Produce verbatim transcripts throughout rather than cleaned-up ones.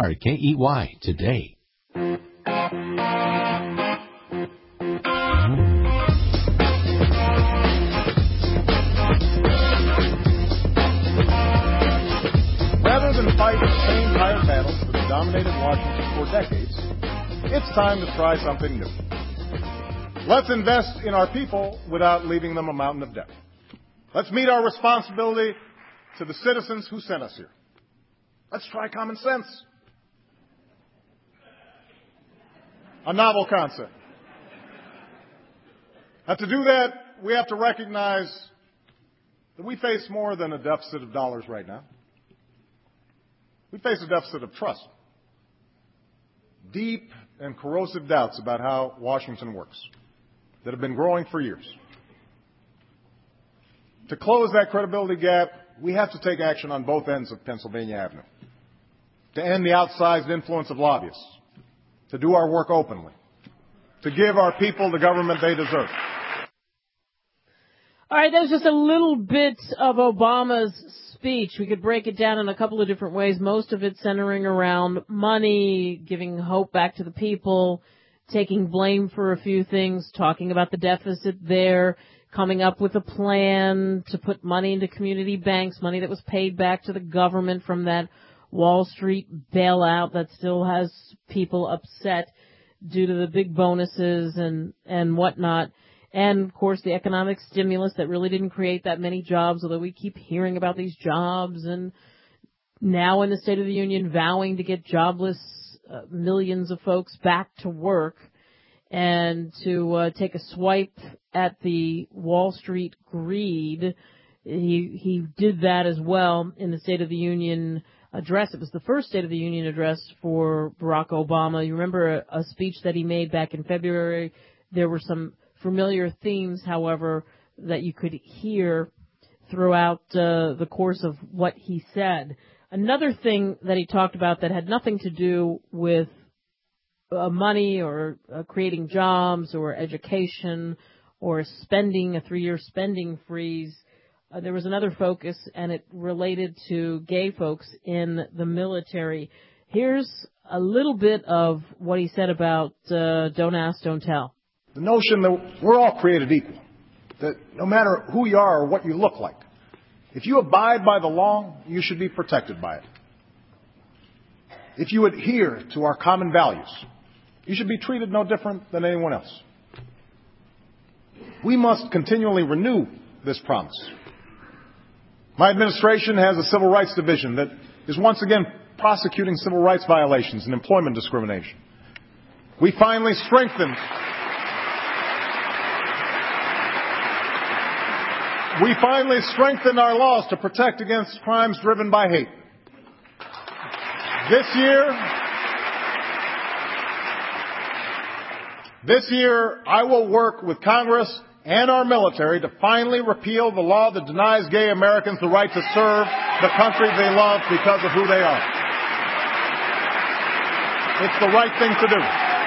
K E Y today. Rather than fight the same tired battles that have dominated Washington for decades, it's time to try something new. Let's invest in our people without leaving them a mountain of debt. Let's meet our responsibility to the citizens who sent us here. Let's try common sense. A novel concept. Now, to do that, we have to recognize that we face more than a deficit of dollars right now. We face a deficit of trust. Deep and corrosive doubts about how Washington works that have been growing for years. To close that credibility gap, we have to take action on both ends of Pennsylvania Avenue. To end the outsized influence of lobbyists. To do our work openly. To give our people the government they deserve. All right, that was just a little bit of Obama's speech. We could break it down in a couple of different ways, most of it centering around money, giving hope back to the people, taking blame for a few things, talking about the deficit there, coming up with a plan to put money into community banks, money that was paid back to the government from that Wall Street bailout that still has people upset due to the big bonuses and, and whatnot. And, of course, the economic stimulus that really didn't create that many jobs, although we keep hearing about these jobs. And now in the State of the Union vowing to get jobless uh, millions of folks back to work and to uh, take a swipe at the Wall Street greed. He, he did that as well in the State of the Union address. It was the first State of the Union address for Barack Obama. You remember a, a speech that he made back in February. There were some familiar themes, however, that you could hear throughout uh, the course of what he said. Another thing that he talked about that had nothing to do with uh, money or uh, creating jobs or education or spending, a three-year spending freeze, uh, there was another focus, and it related to gay folks in the military. Here's a little bit of what he said about uh, don't ask, don't tell. The notion that we're all created equal, that no matter who you are or what you look like, if you abide by the law, you should be protected by it. If you adhere to our common values, you should be treated no different than anyone else. We must continually renew this promise. My administration has a civil rights division that is once again prosecuting civil rights violations and employment discrimination. We finally strengthened We finally strengthened our laws to protect against crimes driven by hate. This year, this year, I will work with Congress and our military to finally repeal the law that denies gay Americans the right to serve the country they love because of who they are. It's the right thing to do.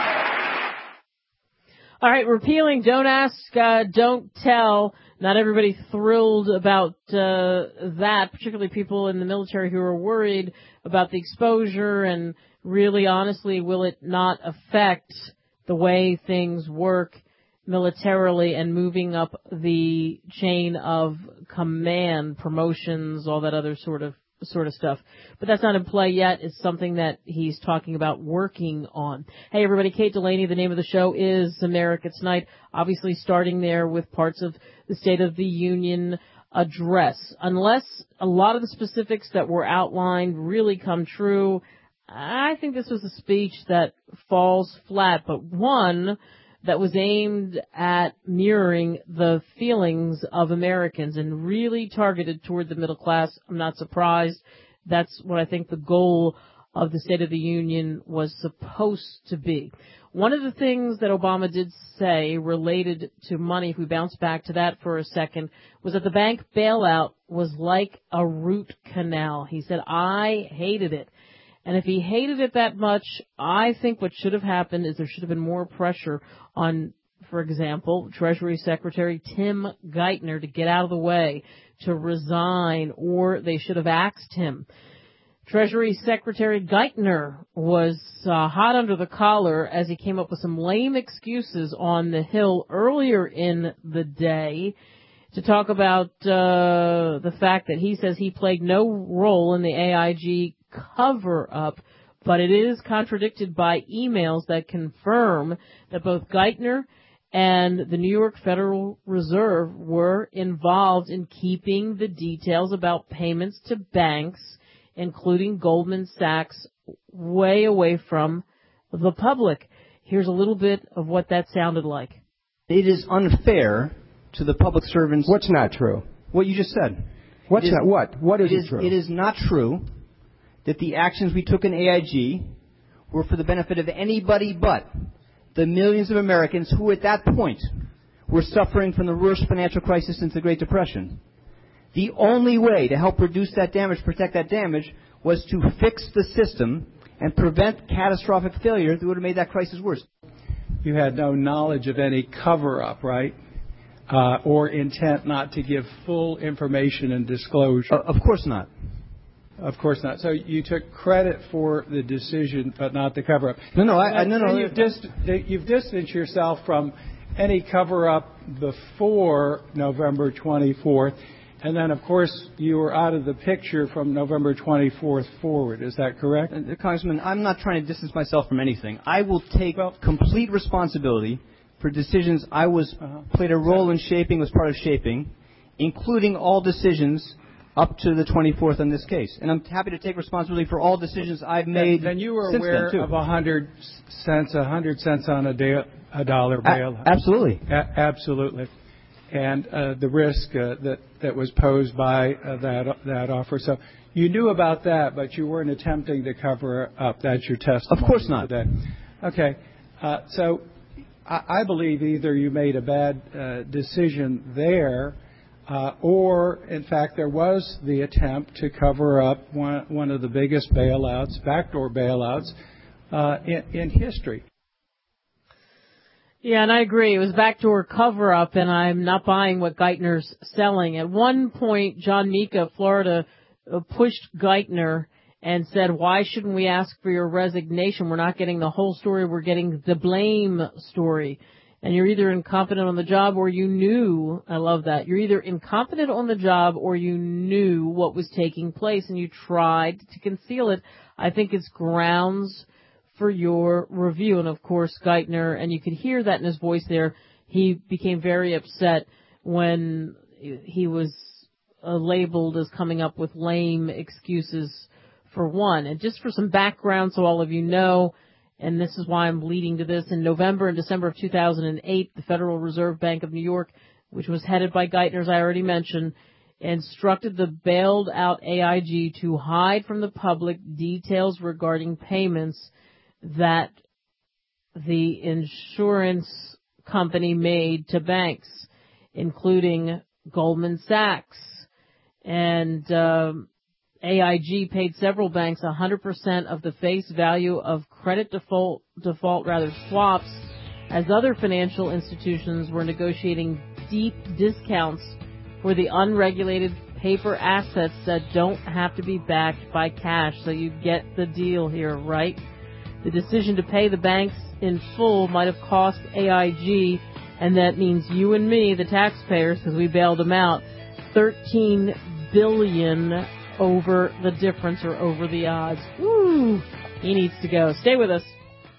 All right, repealing Don't Ask, uh, Don't Tell. Not everybody thrilled about uh, that, particularly people in the military who are worried about the exposure and really, honestly, will it not affect the way things work militarily and moving up the chain of command, promotions, all that other sort of sort of stuff. But that's not in play yet. It's something that he's talking about working on. Hey, everybody, Kate Delaney. The name of the show is America Tonight. Obviously starting there with parts of the State of the Union address. Unless a lot of the specifics that were outlined really come true, I think this was a speech that falls flat, but one that was aimed at mirroring the feelings of Americans and really targeted toward the middle class. I'm not surprised. That's what I think the goal of the State of the Union was supposed to be. One of the things that Obama did say related to money, if we bounce back to that for a second, was that the bank bailout was like a root canal. He said, I hated it. And if he hated it that much, I think what should have happened is there should have been more pressure on, for example, Treasury Secretary Tim Geithner to get out of the way, to resign, or they should have axed him. Treasury Secretary Geithner was uh, hot under the collar as he came up with some lame excuses on the Hill earlier in the day to talk about uh, the fact that he says he played no role in the A I G cover-up, but it is contradicted by emails that confirm that both Geithner and the New York Federal Reserve were involved in keeping the details about payments to banks, including Goldman Sachs, way away from the public. Here's a little bit of what that sounded like. It is unfair to the public servants. What's not true? What you just said. What's is, not what? What isn't it is, true? It is not true that the actions we took in A I G were for the benefit of anybody but the millions of Americans who at that point were suffering from the worst financial crisis since the Great Depression. The only way to help reduce that damage, protect that damage, was to fix the system and prevent catastrophic failure that would have made that crisis worse. You had no knowledge of any cover-up, right? Uh, or intent not to give full information and disclosure? Uh, of course not. Of course not. So you took credit for the decision, but not the cover-up. No, no, I, I no, no. You've, dist- you've distanced yourself from any cover-up before November twenty-fourth. And then, of course, you were out of the picture from November twenty-fourth forward. Is that correct? Uh, Congressman, I'm not trying to distance myself from anything. I will take well, complete responsibility for decisions I was uh-huh. played a role in shaping, was part of shaping, including all decisions up to the twenty-fourth in this case. And I'm happy to take responsibility for all decisions I've made. Then you were since aware then, too. of a hundred cents, a hundred cents on a, day, a dollar bail. A- absolutely. A- absolutely. And uh, the risk uh, that that was posed by uh, that that offer. So you knew about that, but you weren't attempting to cover up. That's your testimony. Of course not. Today. Okay. Uh, so I, I believe either you made a bad uh, decision there, uh, or in fact there was the attempt to cover up one one of the biggest bailouts, backdoor bailouts, uh, in, in history. Yeah, and I agree. It was backdoor cover-up, and I'm not buying what Geithner's selling. At one point, John Mika of Florida pushed Geithner and said, why shouldn't we ask for your resignation? We're not getting the whole story. We're getting the blame story. And you're either incompetent on the job or you knew, I love that, you're either incompetent on the job or you knew what was taking place and you tried to conceal it. I think it's grounds for your review. And of course, Geithner, and you could hear that in his voice there, he became very upset when he was uh, labeled as coming up with lame excuses for one. And just for some background so all of you know, and this is why I'm leading to this, in November and December of two thousand eight, the Federal Reserve Bank of New York, which was headed by Geithner, as I already mentioned, instructed the bailed out A I G to hide from the public details regarding payments that the insurance company made to banks, including Goldman Sachs. And um, A I G paid several banks one hundred percent of the face value of credit default, default rather swaps, as other financial institutions were negotiating deep discounts for the unregulated paper assets that don't have to be backed by cash. So you get the deal here, right? The decision to pay the banks in full might have cost A I G, and that means you and me, the taxpayers, because we bailed them out, thirteen billion dollars over the difference or over the odds. Woo! He needs to go. Stay with us.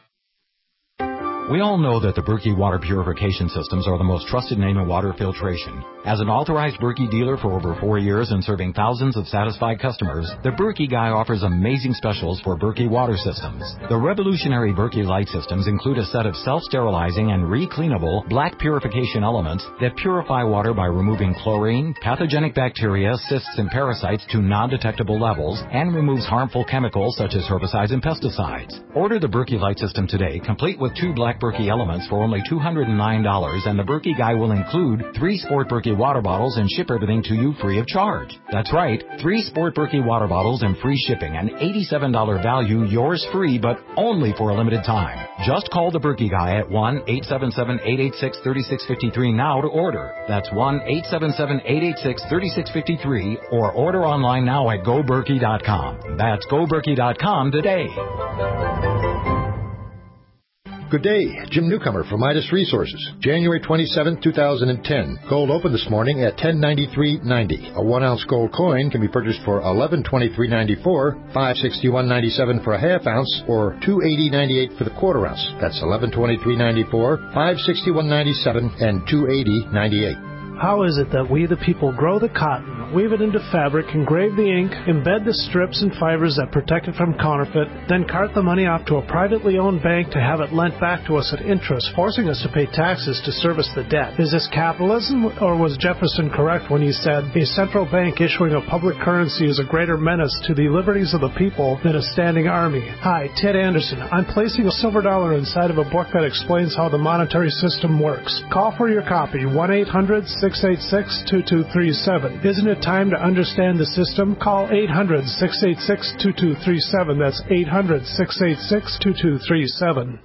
We all know that the Berkey water purification systems are the most trusted name in water filtration. As an authorized Berkey dealer for over four years and serving thousands of satisfied customers, the Berkey guy offers amazing specials for Berkey water systems. The revolutionary Berkey light systems include a set of self-sterilizing and re-cleanable black purification elements that purify water by removing chlorine, pathogenic bacteria, cysts, and parasites to non-detectable levels, and removes harmful chemicals such as herbicides and pesticides. Order the Berkey light system today, complete with two black Black Berkey Elements for only two hundred nine dollars, and the Berkey Guy will include three Sport Berkey water bottles and ship everything to you free of charge. That's right, three Sport Berkey water bottles and free shipping, an eighty-seven dollars value, yours free, but only for a limited time. Just call the Berkey Guy at one eight seven seven, eight eight six, three six five three now to order. That's one eight seven seven, eight eight six, three six five three, or order online now at go berkey dot com. That's go berkey dot com today. Good day, Jim Newcomer from Midas Resources. January twenty-seventh, two thousand ten. Gold opened this morning at ten ninety-three ninety. A one-ounce gold coin can be purchased for eleven twenty-three ninety-four, five sixty-one ninety-seven for a half ounce, or two eighty ninety-eight for the quarter ounce. That's eleven twenty-three ninety-four, five sixty-one ninety-seven, and two eighty ninety-eight. How is it that we, the people, grow the cotton, weave it into fabric, engrave the ink, embed the strips and fibers that protect it from counterfeit, then cart the money off to a privately owned bank to have it lent back to us at interest, forcing us to pay taxes to service the debt? Is this capitalism, or was Jefferson correct when he said, a central bank issuing a public currency is a greater menace to the liberties of the people than a standing army? Hi, Ted Anderson. I'm placing a silver dollar inside of a book that explains how the monetary system works. Call for your copy, one eight hundred, six eight six, two two three seven. Isn't it time to understand the system? Call eight hundred, six eight six, two two three seven. That's eight hundred, six eight six, two two three seven.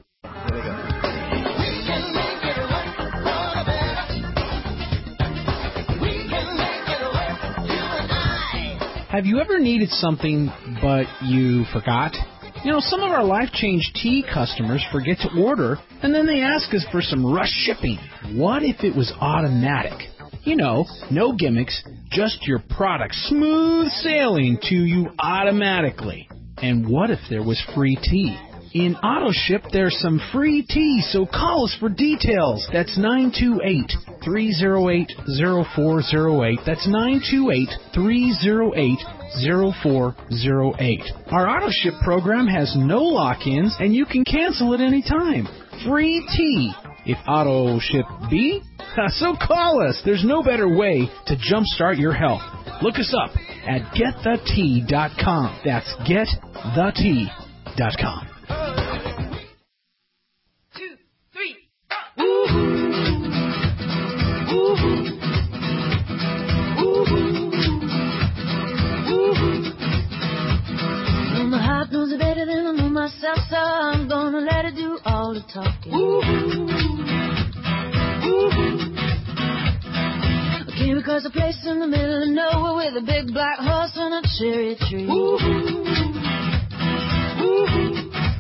Have you ever needed something but you forgot? You know, some of our Life Change Tea customers forget to order, and then they ask us for some rush shipping. What if it was automatic? You know, no gimmicks, just your product smooth sailing to you automatically. And what if there was free tea? In AutoShip, there's some free tea, so call us for details. That's nine two eight, three zero eight, zero four zero eight. That's nine two eight, three zero eight, zero four zero eight. Our AutoShip program has no lock-ins, and you can cancel at any time. Free tea. If AutoShip be, so call us. There's no better way to jumpstart your health. Look us up at get the tea dot com. That's get the tea dot com. Two, three, four. Ooh. Ooh. Ooh. Well, my heart knows it better than I know myself, so I'm gonna let it do all the talking. Ooh. I came across a place in the middle of nowhere with a big black horse and a cherry tree. Ooh. Ooh.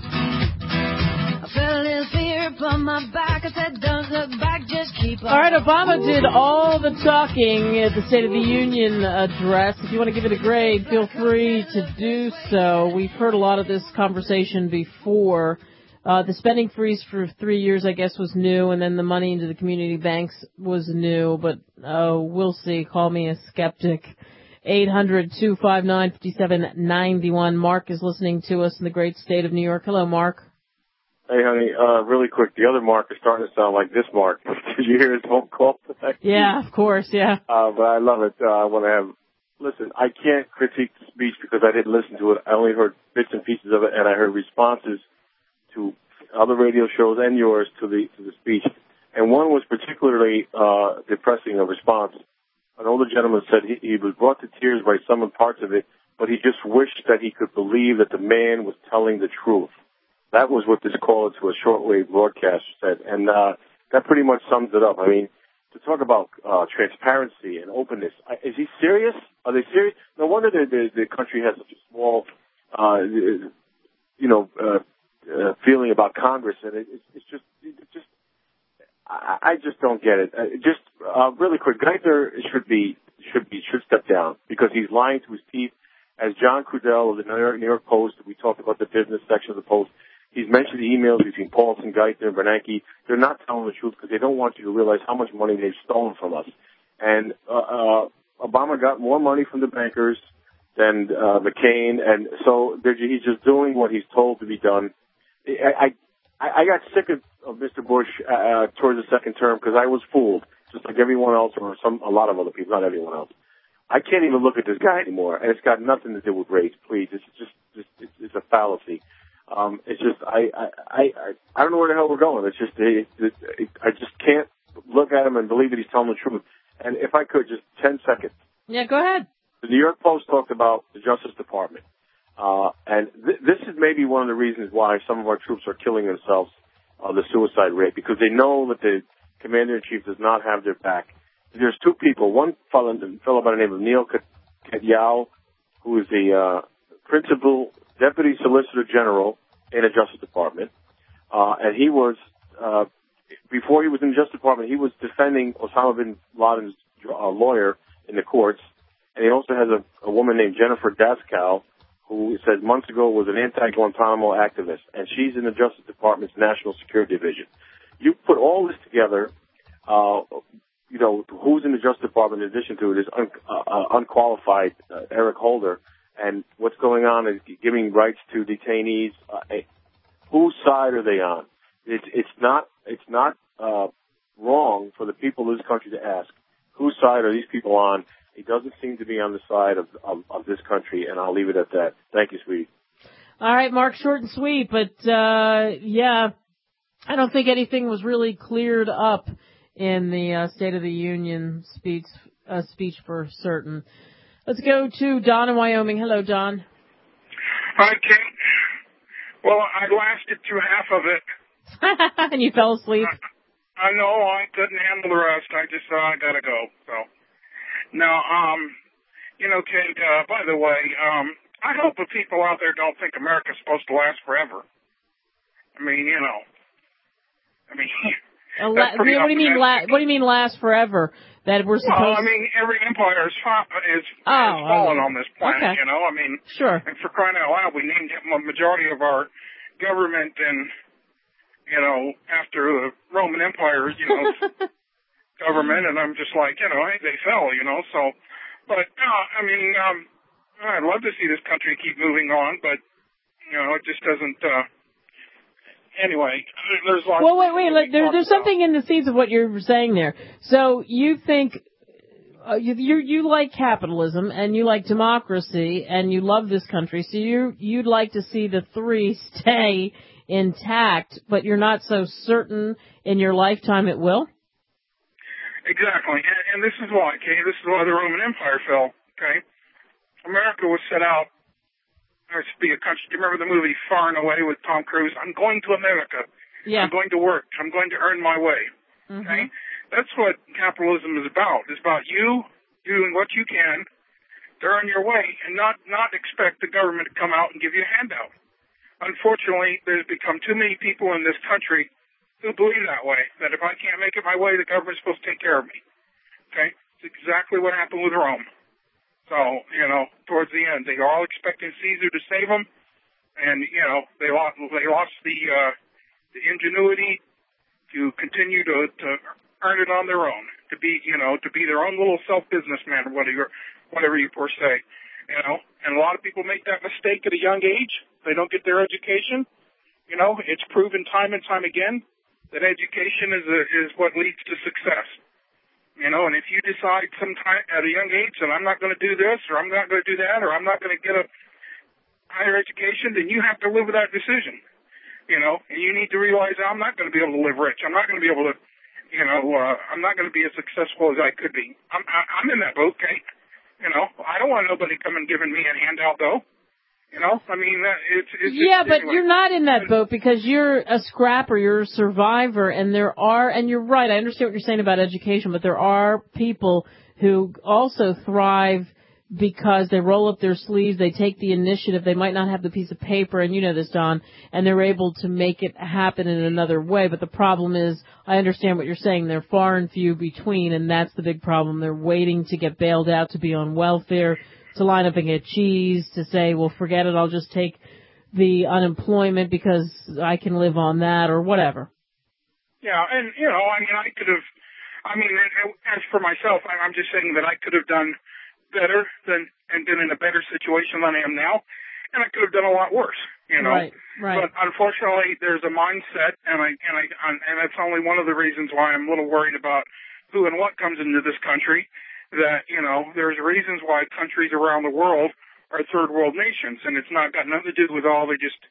I felt a little fear upon my back. I said, don't look back, just keep on. All right, Obama did all the talking at the State of the Union address. If you want to give it a grade, feel free to do so. We've heard a lot of this conversation before. Uh, the spending freeze for three years, I guess, was new, and then the money into the community banks was new, but uh, we'll see. Call me a skeptic. eight hundred, two five nine, five seven nine one. Mark is listening to us in the great state of New York. Hello, Mark. Hey, honey, uh, really quick, the other Mark is starting to sound like this Mark. Did you hear his phone call today? Yeah, of course, yeah. Uh, but I love it. Uh, I want to have, listen, I can't critique the speech because I didn't listen to it. I only heard bits and pieces of it, and I heard responses to other radio shows and yours to the to the speech. And one was particularly uh, depressing, a response. An older gentleman said he, he was brought to tears by some parts of it, but he just wished that he could believe that the man was telling the truth. That was what this call to a shortwave broadcast said, and uh, that pretty much sums it up. I mean, to talk about uh, transparency and openness, is he serious? Are they serious? No wonder the, the, the country has such a small, uh, you know, uh, uh, feeling about Congress, and it, it's, it's just, it's just, I, I just don't get it. Uh, just uh, really quick, Geithner should be should be should step down because he's lying to his teeth. As John Crudell of the New York, New York Post, we talked about the business section of the Post. He's mentioned the emails between Paulson, Geithner, and Bernanke. They're not telling the truth because they don't want you to realize how much money they've stolen from us. And uh, uh, Obama got more money from the bankers than uh, McCain, and so he's just doing what he's told to be done. I I, I got sick of, of Mister Bush uh, towards the second term because I was fooled, just like everyone else or some a lot of other people, not everyone else. I can't even look at this guy anymore, and it's got nothing to do with race. Please, it's just, just it's, it's a fallacy. Um, it's just I, I I I don't know where the hell we're going. It's just it, it, it, I just can't look at him and believe that he's telling the truth. And if I could, just ten seconds. Yeah, go ahead. The New York Post talked about the Justice Department, uh, and th- this is maybe one of the reasons why some of our troops are killing themselves, uh, the suicide rate, because they know that the Commander-in-Chief does not have their back. There's two people. One fellow, fellow by the name of Neil Katyal, who is the uh, principal deputy solicitor general in the Justice Department, uh, and he was, uh, before he was in the Justice Department, he was defending Osama bin Laden's uh, lawyer in the courts, and he also has a, a woman named Jennifer Daskow, who said months ago was an anti-Guantanamo activist, and she's in the Justice Department's National Security Division. You put all this together, uh, you know, who's in the Justice Department in addition to it is un, uh, unqualified uh, Eric Holder, and what's going on is giving rights to detainees. Uh, whose side are they on? It's it's not it's not uh, wrong for the people of this country to ask whose side are these people on. It doesn't seem to be on the side of, of of this country, and I'll leave it at that. Thank you, sweetie. All right, Mark, short and sweet, but uh, yeah, I don't think anything was really cleared up in the uh, State of the Union speech uh, speech for certain. Let's go to Don in Wyoming. Hello, Don. Hi, Kate. Well, I lasted through half of it. And you fell asleep? I, I know. I couldn't handle the rest. I just thought I gotta go. So, now, um, you know, Kate, uh, by the way, um, I hope the people out there don't think America's supposed to last forever. I mean, you know, I mean... Uh, la- what do you mean? La- what do you mean last forever? That we're supposed? Well, I mean, every empire is, fa- is oh, has fallen okay. on this planet. Okay. You know, I mean, sure. And for crying out loud, we named a majority of our government and you know after the Roman Empire, you know, government, and I'm just like, you know, hey, they fell, you know. So, but uh, I mean, um, I'd love to see this country keep moving on, but you know, it just doesn't. Uh, Anyway, there's lots well, wait, wait. Like, there, there's about. something in the seeds of what you're saying there. So you think uh, you, you you like capitalism and you like democracy and you love this country. So you you'd like to see the three stay intact, but you're not so certain in your lifetime it will. Exactly, and, and this is why. Okay, this is why the Roman Empire fell. Okay, America was set out. To be a country. Do you remember the movie Far and Away with Tom Cruise? I'm going to America. Yeah. I'm going to work. I'm going to earn my way. Mm-hmm. Okay? That's what capitalism is about. It's about you doing what you can to earn your way and not, not expect the government to come out and give you a handout. Unfortunately, there's become too many people in this country who believe that way, that if I can't make it my way, the government's supposed to take care of me. Okay? It's exactly what happened with Rome. So, you know, towards the end, they were all expecting Caesar to save them, and, you know, they lost, they lost the, uh, the ingenuity to continue to, to earn it on their own, to be, you know, to be their own little self-businessman, or whatever, whatever you per se, you know. And a lot of people make that mistake at a young age. They don't get their education. You know, it's proven time and time again that education is a, is what leads to success. You know, and if you decide sometime at a young age that I'm not going to do this, or I'm not going to do that, or I'm not going to get a higher education, then you have to live with that decision. You know, and you need to realize I'm not going to be able to live rich. I'm not going to be able to, you know, uh, I'm not going to be as successful as I could be. I'm, I'm in that boat, Kate. You know, I don't want nobody coming giving me a handout, though. You know, I mean, it's, it's yeah, just, but anyway. You're not in that boat because you're a scrapper, you're a survivor, and there are, and you're right, I understand what you're saying about education, but there are people who also thrive because they roll up their sleeves, they take the initiative, they might not have the piece of paper, and you know this, Don, and they're able to make it happen in another way, but the problem is, I understand what you're saying, they're far and few between, and that's the big problem. They're waiting to get bailed out, to be on welfare, to line up and get cheese, to say, well, forget it, I'll just take the unemployment because I can live on that, or whatever. Yeah, and, you know, I mean, I could have, I mean, as for myself, I'm just saying that I could have done better than, and been in a better situation than I am now, and I could have done a lot worse, you know. Right, right. But unfortunately, there's a mindset, and I, and I, and that's only one of the reasons why I'm a little worried about who and what comes into this country. That, you know, there's reasons why countries around the world are third world nations, and it's not got nothing to do with all they just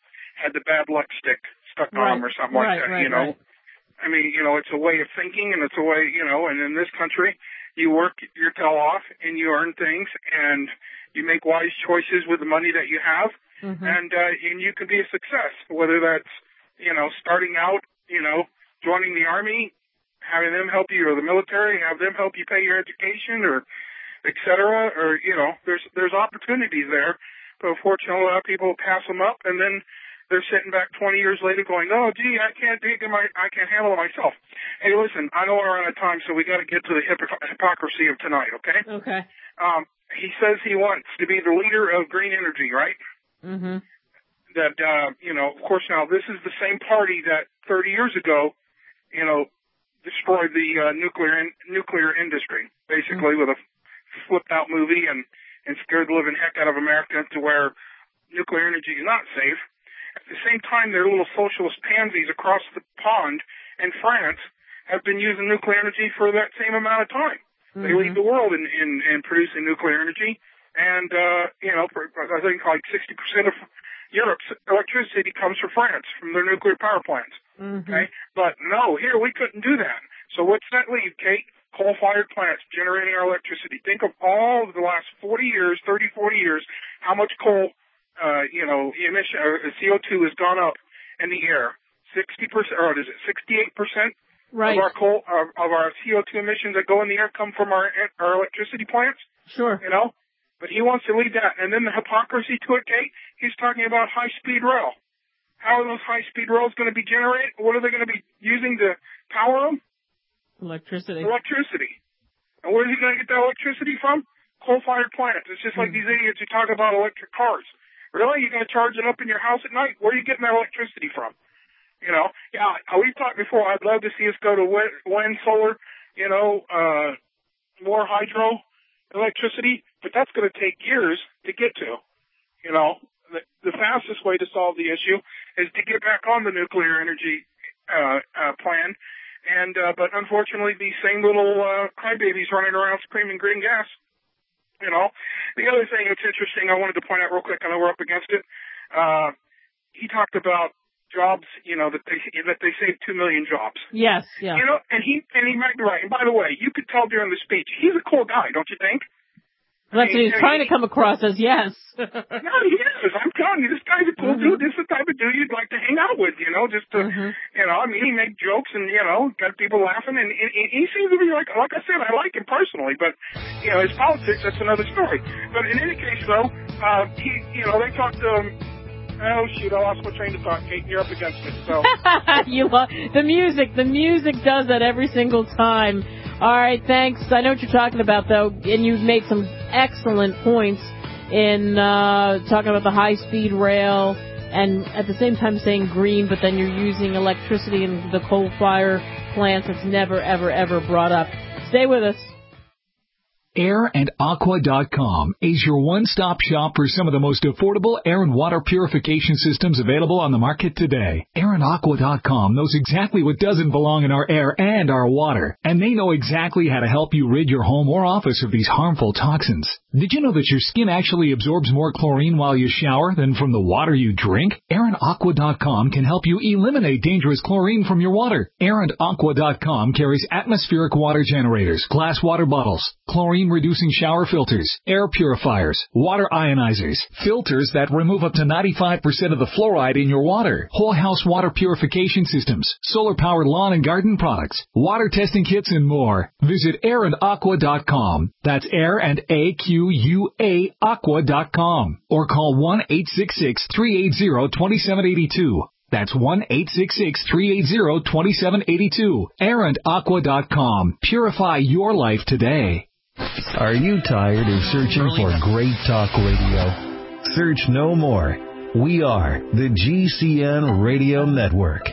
had the bad luck stick stuck Right. on them or something Right, like that, right, you know. right. I mean, you know, it's a way of thinking, and it's a way, you know, and in this country, you work your tail off and you earn things, and you make wise choices with the money that you have, Mm-hmm. and uh, and you can be a success, whether that's, you know, starting out, you know, joining the Army, having them help you, or the military, have them help you pay your education, or et cetera, or, you know, there's there's opportunities there, but unfortunately a lot of people pass them up, and then they're sitting back twenty years later going, oh, gee, I can't do it, my, I can't handle it myself. Hey, listen, I know we're out of time, so we got to get to the hypocr- hypocrisy of tonight, okay? Okay. Um, he says he wants to be the leader of green energy, right? Mm-hmm. That, uh, you know, of course now this is the same party that thirty years ago, you know, destroyed the uh, nuclear in, nuclear industry, basically, mm-hmm. with a flipped out movie and, and scared the living heck out of America to where nuclear energy is not safe. At the same time, their little socialist pansies across the pond in France have been using nuclear energy for that same amount of time. Mm-hmm. They lead the world in, in, in producing nuclear energy. And, uh, you know, for, I think like sixty percent of Europe's electricity comes from France, from their nuclear power plants. Mm-hmm. Okay? But no, here we couldn't do that. So what's that leave, Kate? Coal-fired plants generating our electricity. Think of all of the last forty years, thirty, forty years, how much coal, uh, you know, emission, uh, C O two has gone up in the air. sixty percent, or is it sixty-eight percent right. of our coal, of, of our C O two emissions that go in the air come from our, our electricity plants? Sure. You know? But he wants to lead that. And then the hypocrisy to it, Kate, he's talking about high-speed rail. How are those high-speed rails going to be generated? What are they going to be using to power them? Electricity. Electricity. And where is he going to get that electricity from? Coal-fired plants. It's just like mm. these idiots who talk about electric cars. Really? You're going to charge it up in your house at night? Where are you getting that electricity from? You know? Yeah, we've talked before. I'd love to see us go to wind, solar, you know, uh, more hydro electricity, but that's going to take years to get to. You know, the, the fastest way to solve the issue is to get back on the nuclear energy uh, uh, plan. And uh, but unfortunately, these same little uh, crybabies running around screaming green gas. You know, the other thing that's interesting, I wanted to point out real quick. I know we're up against it. Uh, he talked about jobs. You know that they that they saved two million jobs. Yes, yeah. You know, and he and he might be right. And by the way, you could tell during the speech, he's a cool guy, don't you think? That's what he's trying to come across as, yes. No, he is. I'm telling you, this guy's a cool mm-hmm. dude. This is the type of dude you'd like to hang out with, you know, just to, mm-hmm. you know, I mean, he makes jokes and, you know, got people laughing. And, and, and he seems to be like, like I said, I like him personally, but, you know, his politics, that's another story. But in any case, though, uh, he, you know, they talked to him. Oh, shoot, I lost my train of thought, Kate. You're up against it, so. you lo- the music, the music does that every single time. All right, thanks. I know what you're talking about, though, and you've made some excellent points in uh, talking about the high-speed rail and at the same time saying green, but then you're using electricity in the coal-fire plants that's never, ever, ever brought up. Stay with us. air and aqua dot com is your one-stop shop for some of the most affordable air and water purification systems available on the market today. air and aqua dot com knows exactly what doesn't belong in our air and our water, and they know exactly how to help you rid your home or office of these harmful toxins. Did you know that your skin actually absorbs more chlorine while you shower than from the water you drink? air and aqua dot com can help you eliminate dangerous chlorine from your water. air and aqua dot com carries atmospheric water generators, glass water bottles, chlorine reducing shower filters, air purifiers, water ionizers, filters that remove up to ninety-five percent of the fluoride in your water, whole house water purification systems, solar powered lawn and garden products, water testing kits, and more. Visit air and aqua dot com. That's air and A Q U A aqua dot com. Or call one eight six six, three eight zero, two seven eight two. That's one eight six six, three eight zero, two seven eight two. air and aqua dot com. Purify your life today. Are you tired of searching for great talk radio? Search no more. We are the G C N Radio Network.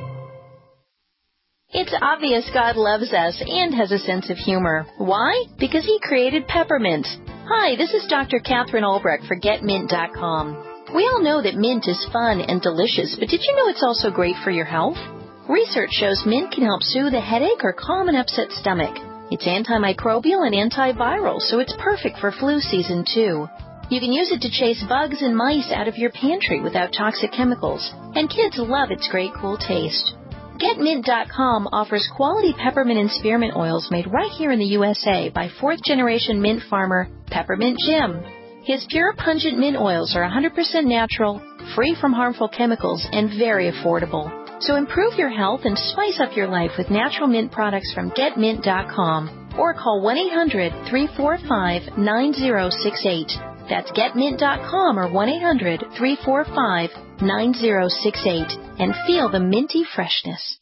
It's obvious God loves us and has a sense of humor. Why? Because He created peppermint. Hi, this is Doctor Catherine Olbrecht for Get Mint dot com. We all know that mint is fun and delicious, but did you know it's also great for your health? Research shows mint can help soothe a headache or calm an upset stomach. It's antimicrobial and antiviral, so it's perfect for flu season too. You can use it to chase bugs and mice out of your pantry without toxic chemicals, and kids love its great cool taste. Get Mint dot com offers quality peppermint and spearmint oils made right here in the U S A by fourth-generation mint farmer Peppermint Jim. His pure pungent mint oils are one hundred percent natural, free from harmful chemicals, and very affordable. So improve your health and spice up your life with natural mint products from Get Mint dot com or call one eight hundred three four five nine zero six eight. That's Get Mint dot com or one eight hundred three four five nine zero six eight and feel the minty freshness.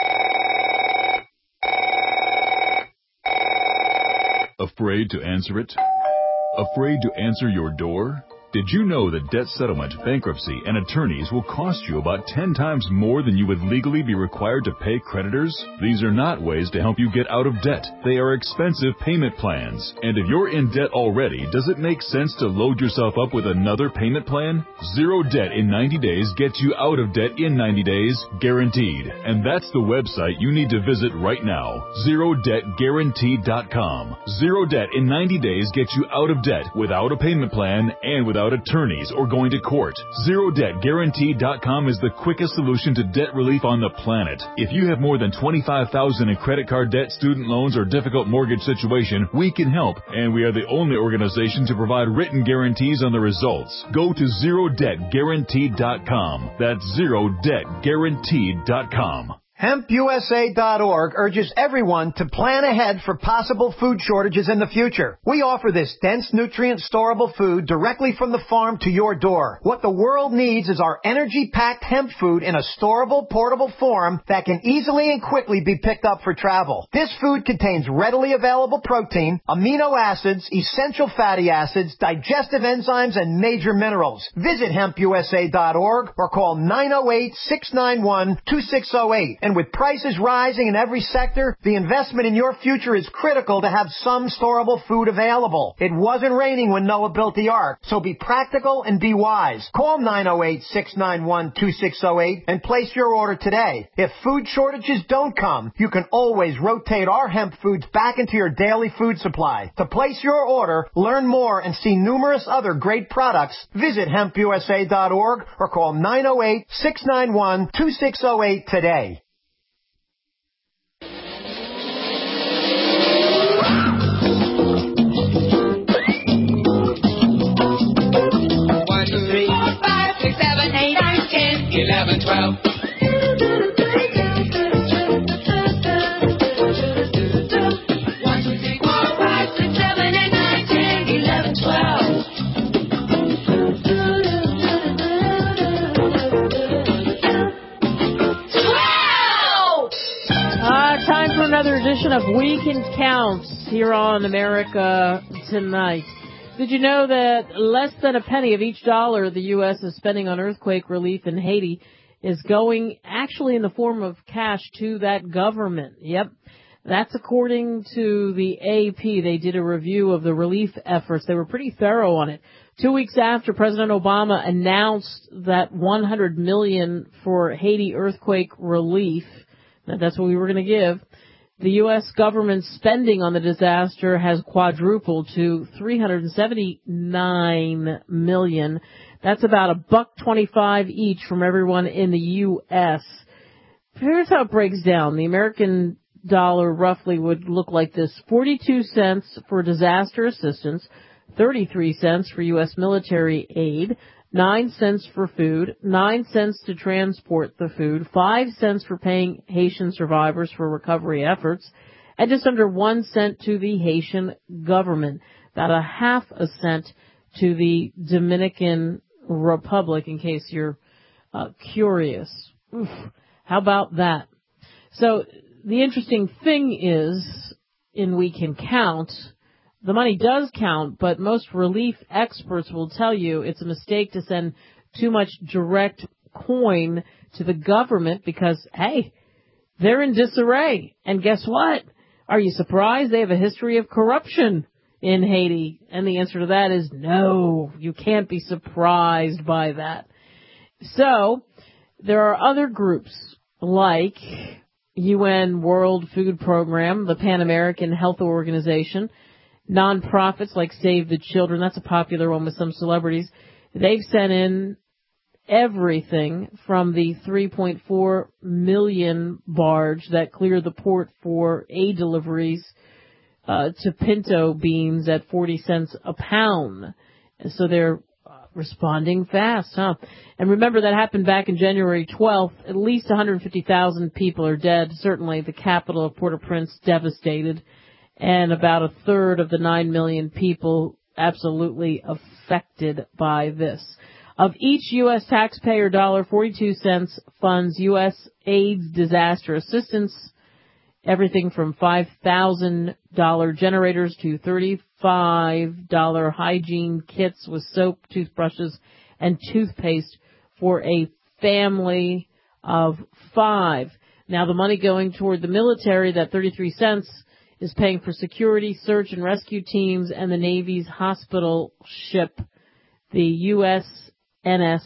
Afraid to answer it? Afraid to answer your door? Did you know that debt settlement, bankruptcy, and attorneys will cost you about ten times more than you would legally be required to pay creditors? These are not ways to help you get out of debt. They are expensive payment plans. And if you're in debt already, does it make sense to load yourself up with another payment plan? Zero Debt in ninety days gets you out of debt in ninety days, guaranteed. And that's the website you need to visit right now, zero debt guaranteed dot com. Zero Debt in ninety days gets you out of debt without a payment plan and without attorneys or going to court. Zero Debt Guaranteed dot com is the quickest solution to debt relief on the planet. If you have more than twenty-five thousand dollars in credit card debt, student loans, or difficult mortgage situation, we can help, and we are the only organization to provide written guarantees on the results. Go to Zero Debt Guaranteed dot com. That's Zero Debt Guaranteed dot com. Hemp U S A dot org urges everyone to plan ahead for possible food shortages in the future. We offer this dense, nutrient, storable food directly from the farm to your door. What the world needs is our energy-packed hemp food in a storable, portable form that can easily and quickly be picked up for travel. This food contains readily available protein, amino acids, essential fatty acids, digestive enzymes, and major minerals. Visit Hemp U S A dot org or call nine oh eight, six nine one, two six oh eight. And with prices rising in every sector, the investment in your future is critical to have some storable food available. It wasn't raining when Noah built the ark, so be practical and be wise. Call nine oh eight, six nine one, two six oh eight and place your order today. If food shortages don't come, you can always rotate our hemp foods back into your daily food supply. To place your order, learn more, and see numerous other great products, visit Hemp U S A dot org or call nine oh eight, six nine one, two six oh eight today. eleven, twelve. One, two, three, four, five, six, seven, eight, nine, ten, eleven, twelve. Twelve! Uh, time for another edition of We Can Count here on America Tonight. Did you know that less than a penny of each dollar the U S is spending on earthquake relief in Haiti is going actually in the form of cash to that government? Yep. That's according to the A P. They did a review of the relief efforts. They were pretty thorough on it. Two weeks after President Obama announced that one hundred million dollars for Haiti earthquake relief, now that's what we were going to give, the U S government's spending on the disaster has quadrupled to three hundred seventy-nine million dollars. That's about a buck twenty-five each from everyone in the U S. Here's how it breaks down. The American dollar roughly would look like this: forty-two cents for disaster assistance, thirty-three cents for U S military aid, nine cents for food, nine cents to transport the food, five cents for paying Haitian survivors for recovery efforts, and just under one cent to the Haitian government. About a half a cent to the Dominican Republic, in case you're uh, curious. Oof, how about that? So the interesting thing is, in We Can Count, the money does count, but most relief experts will tell you it's a mistake to send too much direct coin to the government because, hey, they're in disarray. And guess what? Are you surprised? They have a history of corruption in Haiti. And the answer to that is no, you can't be surprised by that. So there are other groups like U N World Food Program, the Pan American Health Organization, Nonprofits like Save the Children, that's a popular one with some celebrities. They've sent in everything from the three point four million barge that cleared the port for aid deliveries uh, to pinto beans at forty cents a pound. And so they're responding fast, huh? And remember, that happened back in January twelfth. At least one hundred fifty thousand people are dead. Certainly the capital of Port-au-Prince devastated. And about a third of the nine million people absolutely affected by this. Of each U S taxpayer dollar, forty-two cents funds U S AIDS disaster assistance. Everything from five thousand dollars generators to thirty-five dollars hygiene kits with soap, toothbrushes, and toothpaste for a family of five. Now, the money going toward the military, that thirty-three cents, is paying for security, search, and rescue teams and the Navy's hospital ship, the U S N S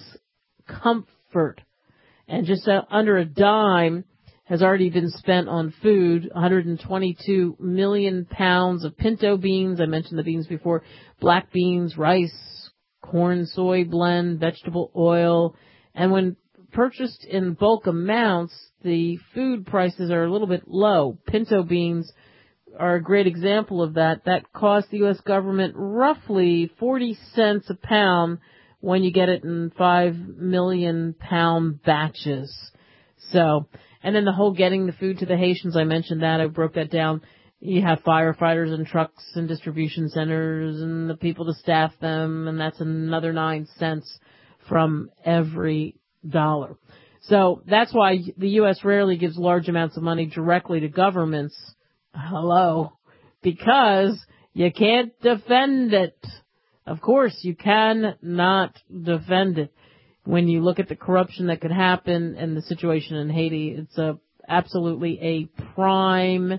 Comfort. And just uh, under a dime has already been spent on food, one hundred twenty-two million pounds of pinto beans. I mentioned the beans before. Black beans, rice, corn, soy blend, vegetable oil. And when purchased in bulk amounts, the food prices are a little bit low. Pinto beans are a great example of that. That cost the U S government roughly forty cents a pound when you get it in five million pound batches. So, and then the whole getting the food to the Haitians, I mentioned that. I broke that down. You have firefighters and trucks and distribution centers and the people to staff them, and that's another nine cents from every dollar. So that's why the U S rarely gives large amounts of money directly to governments. Hello. Because you can't defend it. Of course, you cannot defend it. When you look at the corruption that could happen and the situation in Haiti, it's a absolutely a prime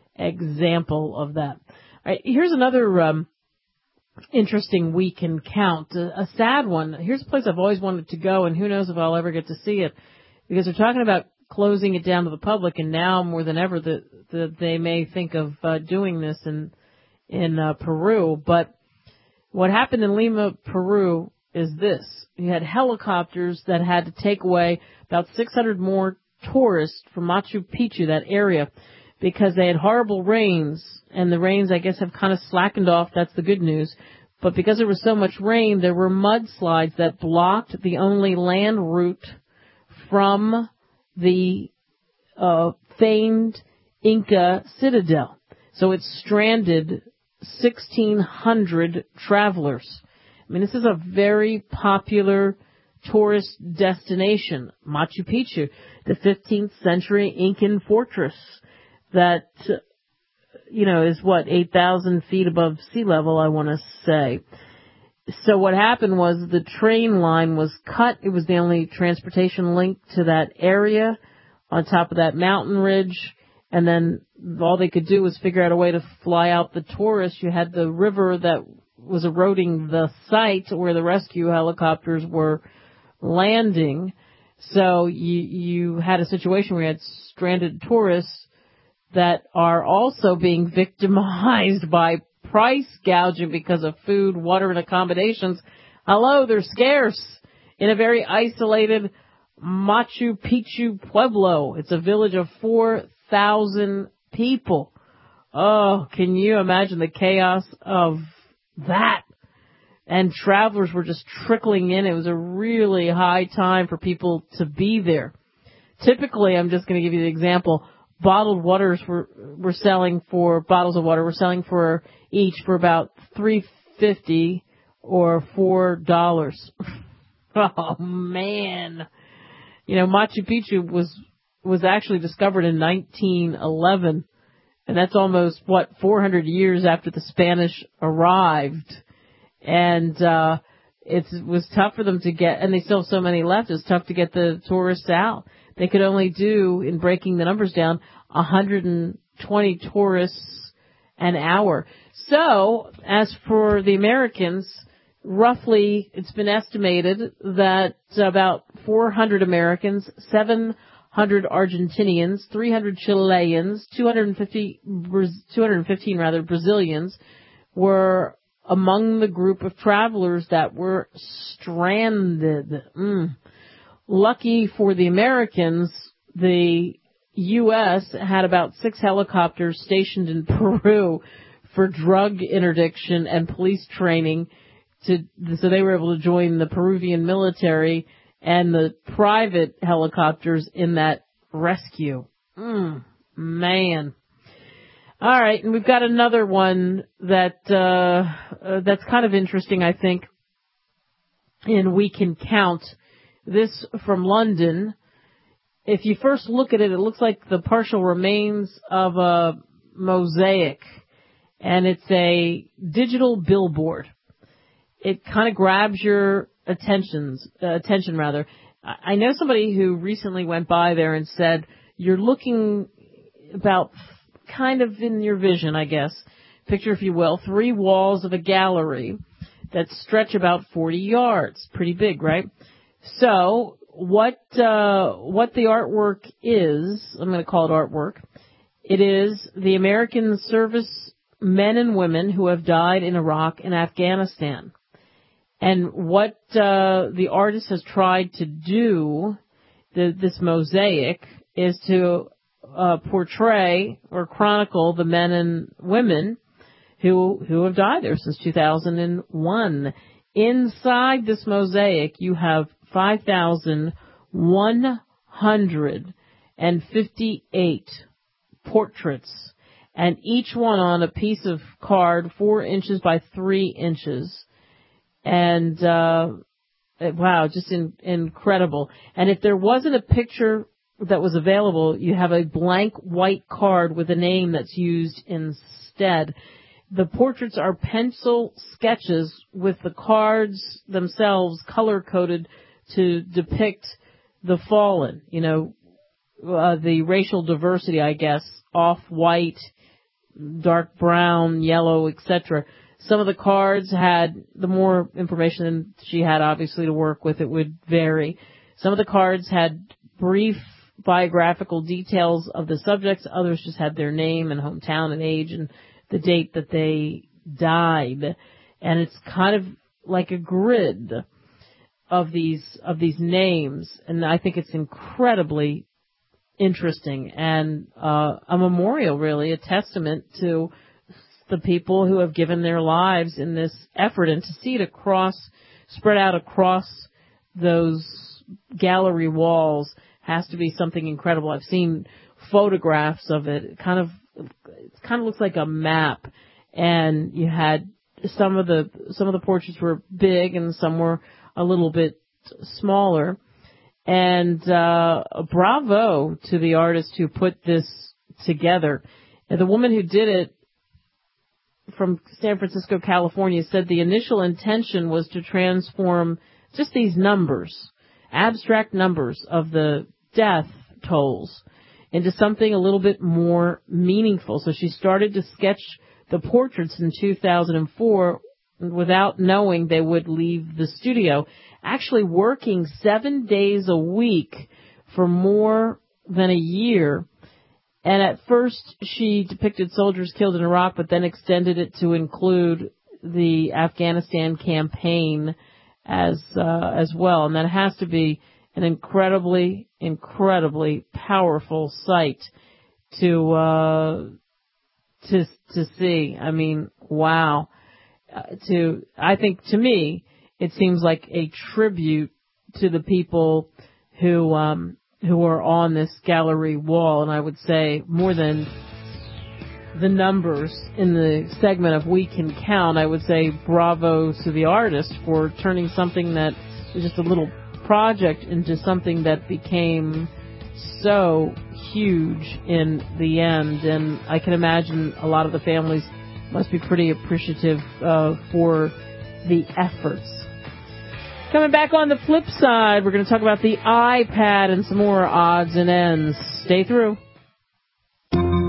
example of that. All right, here's another um, interesting week in count, a, a sad one. Here's a place I've always wanted to go, and who knows if I'll ever get to see it, because they're talking about closing it down to the public, and now more than ever that the, they may think of uh, doing this in in uh, Peru. But what happened in Lima, Peru, is this. You had helicopters that had to take away about six hundred more tourists from Machu Picchu, that area, because they had horrible rains, and the rains, I guess, have kind of slackened off. That's the good news. But because there was so much rain, there were mudslides that blocked the only land route from the uh, famed Inca citadel. So it stranded sixteen hundred travelers. I mean, this is a very popular tourist destination, Machu Picchu, the fifteenth century Incan fortress that, you know, is what, eight thousand feet above sea level, I want to say. So what happened was the train line was cut. It was the only transportation link to that area on top of that mountain ridge. And then all they could do was figure out a way to fly out the tourists. You had the river that was eroding the site where the rescue helicopters were landing. So you, you had a situation where you had stranded tourists that are also being victimized by price gouging because of food, water, and accommodations. Hello, they're scarce in a very isolated Machu Picchu Pueblo. It's a village of four thousand people. Oh, can you imagine the chaos of that? And travelers were just trickling in. It was a really high time for people to be there. Typically, I'm just going to give you the example, bottled waters were were selling for, bottles of water were selling for each for about three fifty or four dollars. Oh, man. You know, Machu Picchu was was actually discovered in nineteen eleven, and that's almost, what, four hundred years after the Spanish arrived. And uh it was tough for them to get, and they still have so many left, it's tough to get the tourists out. They could only do, in breaking the numbers down, one hundred twenty tourists an hour. So, as for the Americans, roughly, it's been estimated that about four hundred Americans, seven hundred Argentinians, three hundred Chileans, two hundred fifty, two hundred fifteen rather, Brazilians, were among the group of travelers that were stranded. Mm. Lucky for the Americans, the U S had about six helicopters stationed in Peru for drug interdiction and police training, to, so they were able to join the Peruvian military and the private helicopters in that rescue. Mm, man. All right, and we've got another one that uh, uh that's kind of interesting, I think, and we can count. This from London. If you first look at it, it looks like the partial remains of a mosaic, and it's a digital billboard. It kind of grabs your attentions, uh, attention rather. I know somebody who recently went by there and said, you're looking about kind of in your vision, I guess. Picture, if you will, three walls of a gallery that stretch about forty yards. Pretty big, right? So what uh, what the artwork is, I'm going to call it artwork, it is the American service men and women who have died in Iraq and Afghanistan. And what uh, the artist has tried to do, the, this mosaic, is to uh, portray or chronicle the men and women who who have died there since two thousand one. Inside this mosaic, you have five thousand one hundred fifty-eight portraits, and each one on a piece of card four inches by three inches. And, uh, wow, just in, incredible. And if there wasn't a picture that was available, you have a blank white card with a name that's used instead. The portraits are pencil sketches with the cards themselves color-coded to depict the fallen, you know, uh, the racial diversity, I guess, off-white, dark brown, yellow, et cetera. Some of the cards had, the more information she had obviously to work with, it would vary. Some of the cards had brief biographical details of the subjects. Others just had their name and hometown and age and the date that they died. And it's kind of like a grid of these, of these names. And I think it's incredibly interesting and, uh, a memorial, really, a testament to the people who have given their lives in this effort, and to see it across, spread out across those gallery walls has to be something incredible. I've seen photographs of it. It kind of, it kind of looks like a map, and you had some of the, some of the portraits were big and some were a little bit smaller. And, uh, bravo to the artist who put this together. And the woman who did it, from San Francisco, California, said the initial intention was to transform just these numbers, abstract numbers of the death tolls, into something a little bit more meaningful. So she started to sketch the portraits in two thousand four without knowing they would leave the studio, actually working seven days a week for more than a year. And at first she depicted soldiers killed in Iraq, but then extended it to include the Afghanistan campaign as uh, as well. And that has to be an incredibly, incredibly powerful sight to uh, to to see. I mean, wow. Uh, to I think to me, it seems like a tribute to the people who. Um, who are on this gallery wall, and I would say more than the numbers in the segment of We Can Count, I would say bravo to the artist for turning something that was just a little project into something that became so huge in the end. And I can imagine a lot of the families must be pretty appreciative uh, for the efforts. Coming back on the flip side, we're going to talk about the iPad and some more odds and ends. Stay through.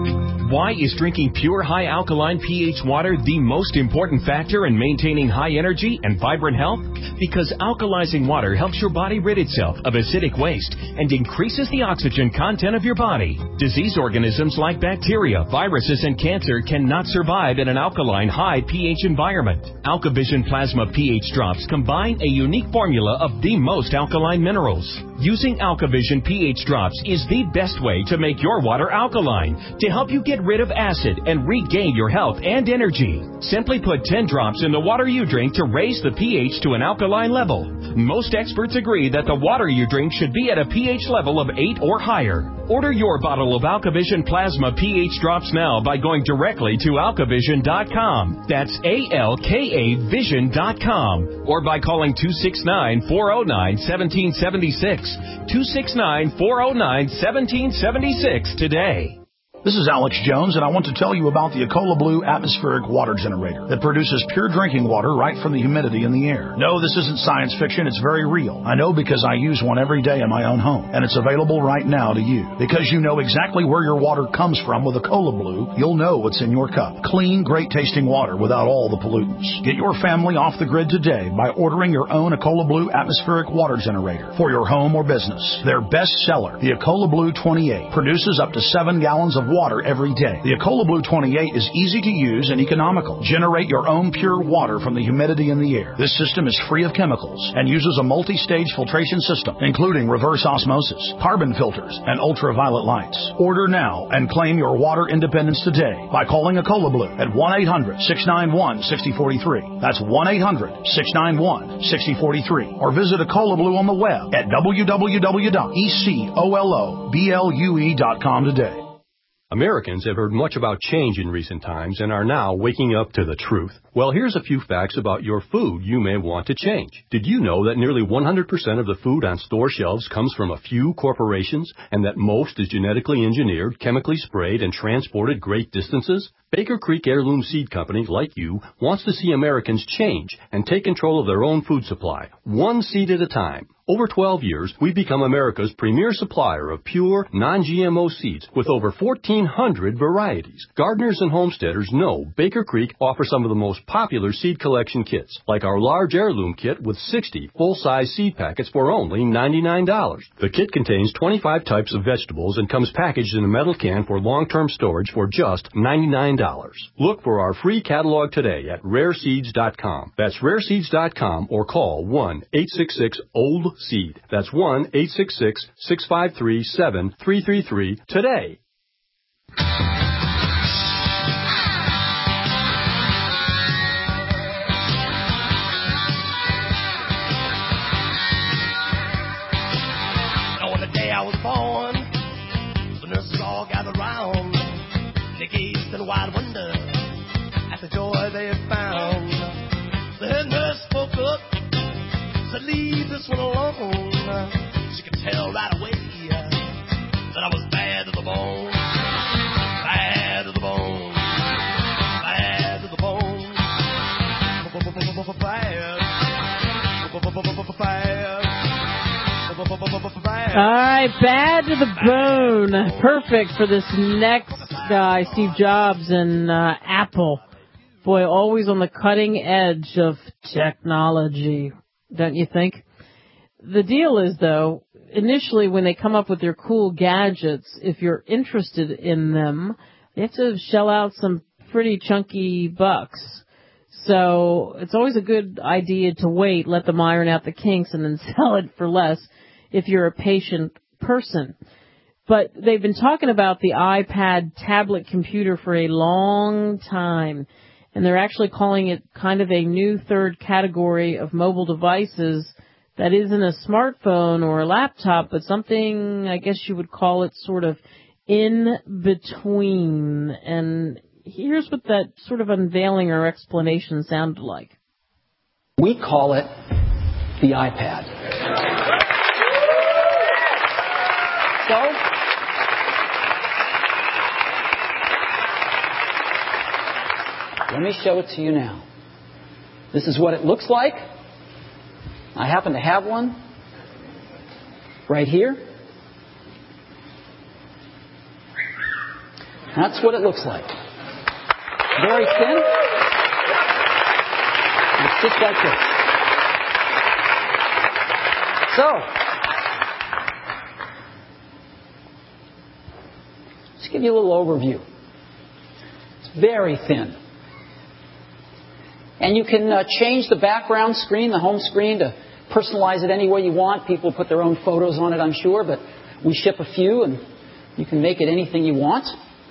Why is drinking pure high alkaline pH water the most important factor in maintaining high energy and vibrant health? Because alkalizing water helps your body rid itself of acidic waste and increases the oxygen content of your body. Disease organisms like bacteria, viruses, and cancer cannot survive in an alkaline high pH environment. AlkaVision Plasma pH drops combine a unique formula of the most alkaline minerals. Using AlkaVision pH drops is the best way to make your water alkaline to help you get rid of acid and regain your health and energy. Simply put ten drops in the water you drink to raise the pH to an alkaline level. Most experts agree that the water you drink should be at a pH level of eight or higher. Order your bottle of AlkaVision Plasma pH drops now by going directly to alkavision dot com. That's A L K A vision dot com. Or by calling two six nine, four oh nine, one seven seven six. two six nine, four oh nine, one seven seven six today. This is Alex Jones, and I want to tell you about the Ecola Blue atmospheric water generator that produces pure drinking water right from the humidity in the air. No, this isn't science fiction. It's very real. I know because I use one every day in my own home, and it's available right now to you. Because you know exactly where your water comes from with Ecola Blue, you'll know what's in your cup. Clean, great-tasting water without all the pollutants. Get your family off the grid today by ordering your own Ecola Blue atmospheric water generator for your home or business. Their best seller, the Ecola Blue twenty-eight, produces up to seven gallons of water every day. The Ecola Blue twenty-eight is easy to use and economical. Generate your own pure water from the humidity in the air. This system is free of chemicals and uses a multi-stage filtration system, including reverse osmosis, carbon filters, and ultraviolet lights. Order now and claim your water independence today by calling Ecola Blue at one eight hundred, six nine one, six oh four three. That's one eight hundred, six nine one, six oh four three. Or visit Ecola Blue on the web at w w w dot ecola blue dot com today. Americans have heard much about change in recent times and are now waking up to the truth. Well, here's a few facts about your food you may want to change. Did you know that nearly one hundred percent of the food on store shelves comes from a few corporations and that most is genetically engineered, chemically sprayed, and transported great distances? Baker Creek Heirloom Seed Company, like you, wants to see Americans change and take control of their own food supply, one seed at a time. Over twelve years, we've become America's premier supplier of pure, non-G M O seeds with over fourteen hundred varieties. Gardeners and homesteaders know Baker Creek offers some of the most popular seed collection kits, like our large heirloom kit with sixty full-size seed packets for only ninety-nine dollars. The kit contains twenty-five types of vegetables and comes packaged in a metal can for long-term storage for just ninety-nine dollars. Look for our free catalog today at rare seeds dot com. That's rare seeds dot com or call one eight six six old seed. That's one eight six six, six five three, seven three three three today. On the day I was born, the nurses all gathered round. They gazed in wide wonder at the joy they had found. The head nurse spoke up, said, "Leave this one alone." She could tell right away that I was bad to the bone, bad to the bone, bad to the bone, bad. All right, bad to the bone. Perfect for this next guy, Steve Jobs and uh, Apple. Boy, always on the cutting edge of technology, don't you think? The deal is, though, initially when they come up with their cool gadgets, if you're interested in them, they have to shell out some pretty chunky bucks. So it's always a good idea to wait, let them iron out the kinks, and then sell it for less if you're a patient person. But they've been talking about the iPad tablet computer for a long time, and they're actually calling it kind of a new third category of mobile devices that isn't a smartphone or a laptop, but something, I guess you would call it sort of in between. And here's what that sort of unveiling or explanation sounded like. We call it the iPad. So, let me show it to you now. This is what it looks like. I happen to have one right here. That's what it looks like. Very thin. It's just like this. So, let's give you a little overview. It's very thin. And you can uh, change the background screen, the home screen, to personalize it any way you want. People put their own photos on it, I'm sure, but we ship a few and you can make it anything you want.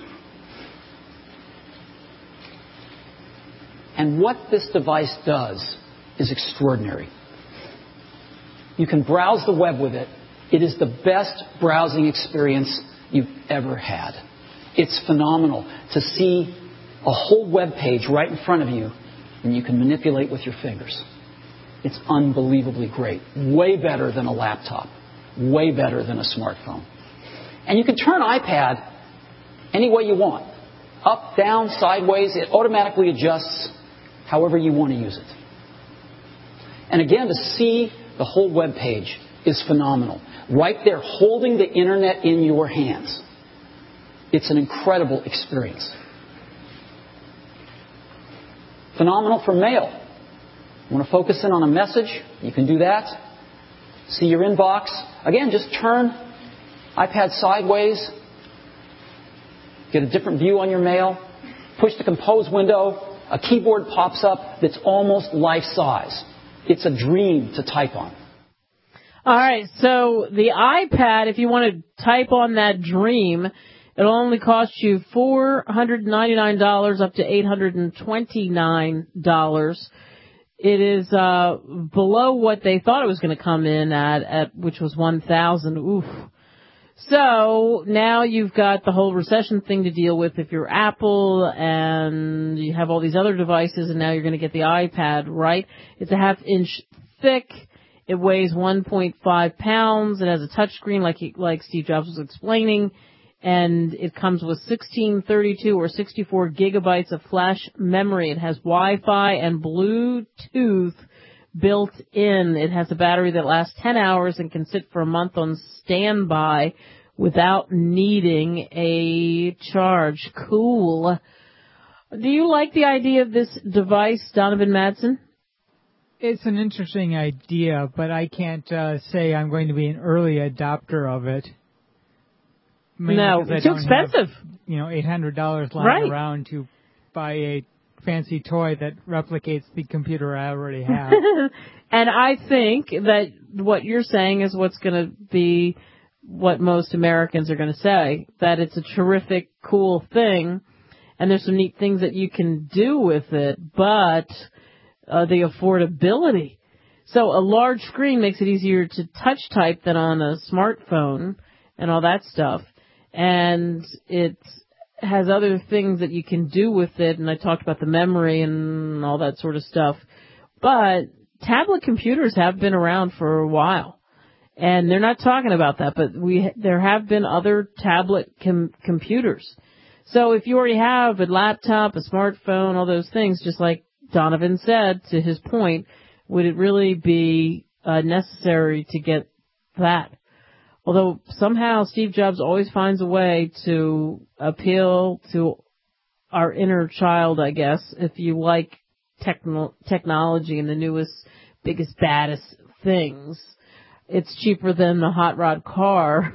And what this device does is extraordinary. You can browse the web with it. It is the best browsing experience you've ever had. It's phenomenal to see a whole web page right in front of you and you can manipulate with your fingers. It's unbelievably great. Way better than a laptop. Way better than a smartphone. And you can turn iPad any way you want. Up, down, sideways. It automatically adjusts however you want to use it. And again, to see the whole web page is phenomenal. Right there, holding the internet in your hands. It's an incredible experience. Phenomenal for mail. You want to focus in on a message? You can do that. See your inbox. Again, just turn iPad sideways. Get a different view on your mail. Push the compose window. A keyboard pops up that's almost life-size. It's a dream to type on. All right, so the iPad, if you want to type on that dream, it'll only cost you four hundred ninety-nine dollars up to eight hundred twenty-nine dollars. It is uh, below what they thought it was going to come in at, at which was one thousand dollars. Oof. So now you've got the whole recession thing to deal with if you're Apple, and you have all these other devices, and now you're going to get the iPad, right? It's a half inch thick. It weighs one point five pounds. It has a touchscreen like he, like Steve Jobs was explaining, and it comes with sixteen thirty-two or sixty-four gigabytes of flash memory. It has Wi-Fi and Bluetooth built in. It has a battery that lasts ten hours and can sit for a month on standby without needing a charge. Cool. Do you like the idea of this device, Donovan Madsen? It's an interesting idea, but I can't uh, say I'm going to be an early adopter of it. Mainly No, because I it's too don't expensive. Have, you know, eight hundred dollars lying Right. around to buy a fancy toy that replicates the computer I already have. And I think that what you're saying is what's going to be what most Americans are going to say, that it's a terrific, cool thing, and there's some neat things that you can do with it, but uh, the affordability. So a large screen makes it easier to touch type than on a smartphone and all that stuff. And it has other things that you can do with it, and I talked about the memory and all that sort of stuff. But tablet computers have been around for a while, and they're not talking about that, but we there have been other tablet com- computers. So if you already have a laptop, a smartphone, all those things, just like Donovan said, to his point, would it really be uh, necessary to get that? Although somehow Steve Jobs always finds a way to appeal to our inner child, I guess, if you like techno- technology and the newest, biggest, baddest things. It's cheaper than the hot rod car.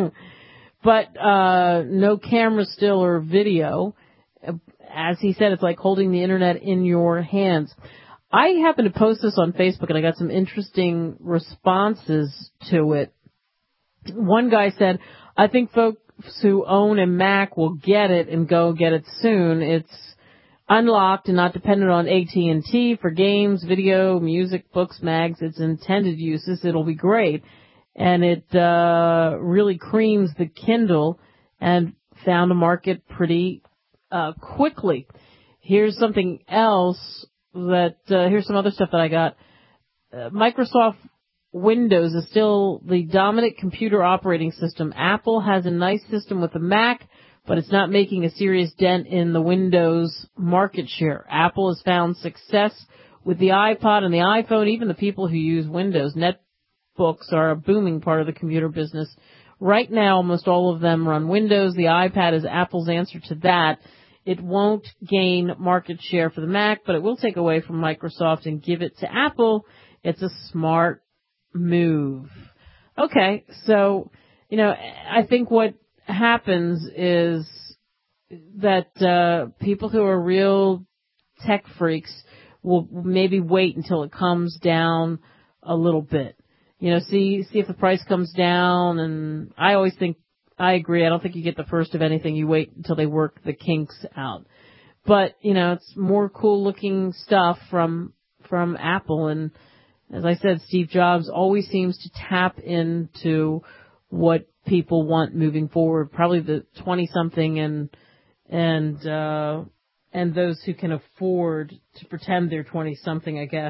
But uh no camera still or video. As he said, it's like holding the internet in your hands. I happened to post this on Facebook, and I got some interesting responses to it. One guy said, I think folks who own a Mac will get it and go get it soon. It's unlocked and not dependent on A T and T for games, video, music, books, mags. Its intended uses. It'll be great. And it uh really creams the Kindle and found a market pretty uh quickly. Here's something else that, uh, here's some other stuff that I got. Uh, Microsoft Windows is still the dominant computer operating system. Apple has a nice system with the Mac, but it's not making a serious dent in the Windows market share. Apple has found success with the iPod and the iPhone. Even the people who use Windows, Netbooks are a booming part of the computer business Right now, almost all of them run Windows. The iPad is Apple's answer to that. It won't gain market share for the Mac, but it will take away from Microsoft and give it to Apple. It's a smart move. Okay, so, you know, I think what happens is that uh, people who are real tech freaks will maybe wait until it comes down a little bit. You know, see see if the price comes down, and I always think, I agree, I don't think you get the first of anything. You wait until they work the kinks out. But, you know, it's more cool-looking stuff from from Apple, and as I said, Steve Jobs always seems to tap into what people want moving forward, probably the twenty-something and and uh and those who can afford to pretend they're twenty-something, I guess.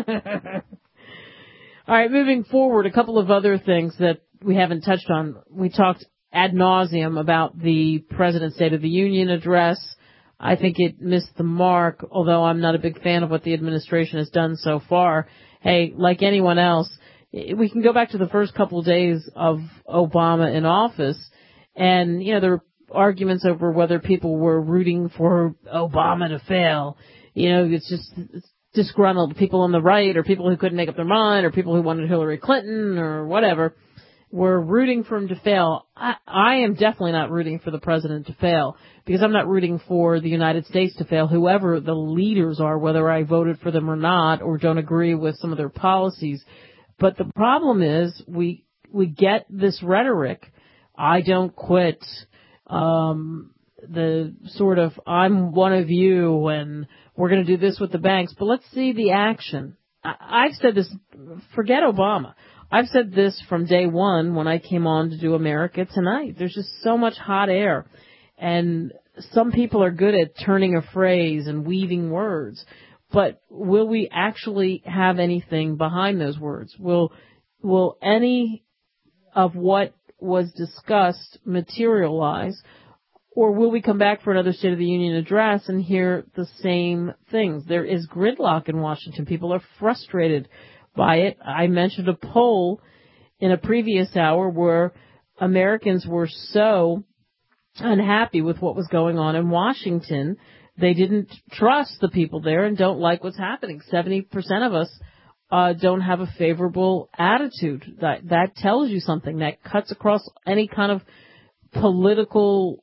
All right, moving forward, a couple of other things that we haven't touched on. We talked ad nauseum about the President's State of the Union address. I think it missed the mark, although I'm not a big fan of what the administration has done so far. Hey, like anyone else, we can go back to the first couple of days of Obama in office, and, you know, there were arguments over whether people were rooting for Obama to fail. You know, it's just it's disgruntled people on the right, or people who couldn't make up their mind, or people who wanted Hillary Clinton, or whatever, were rooting for him to fail. I, I am definitely not rooting for the president to fail, because I'm not rooting for the United States to fail, whoever the leaders are, whether I voted for them or not, or don't agree with some of their policies. But the problem is we we get this rhetoric, I don't quit, um, the sort of I'm one of you and we're going to do this with the banks. But let's see the action. I, I've said this, forget Obama. I've said this from day one when I came on to do America Tonight. There's just so much hot air. And some people are good at turning a phrase and weaving words. But will we actually have anything behind those words? Will will any of what was discussed materialize? Or will we come back for another State of the Union address and hear the same things? There is gridlock in Washington. People are frustrated by it. I mentioned a poll in a previous hour where Americans were so unhappy with what was going on in Washington. They didn't trust the people there and don't like what's happening. seventy percent of us uh, don't have a favorable attitude. That that tells you something. That cuts across any kind of political,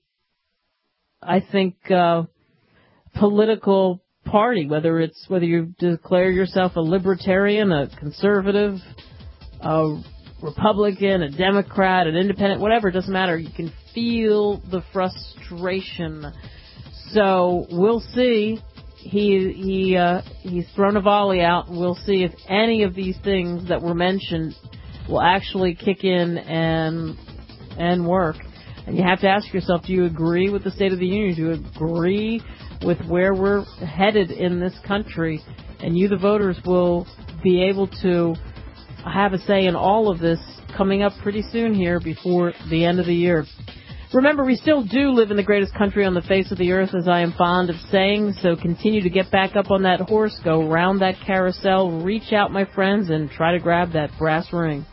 I think, uh, political party, whether it's whether you declare yourself a libertarian, a conservative, a Republican, a Democrat, an independent, whatever, it doesn't matter. You can feel the frustration. So we'll see. He he uh, he's thrown a volley out. We'll see if any of these things that were mentioned will actually kick in and and work. And you have to ask yourself: do you agree with the State of the Union? Do you agree with where we're headed in this country? And you, the voters, will be able to have a say in all of this coming up pretty soon here before the end of the year. Remember, we still do live in the greatest country on the face of the earth, as I am fond of saying, so continue to get back up on that horse, go round that carousel, reach out, my friends, and try to grab that brass ring.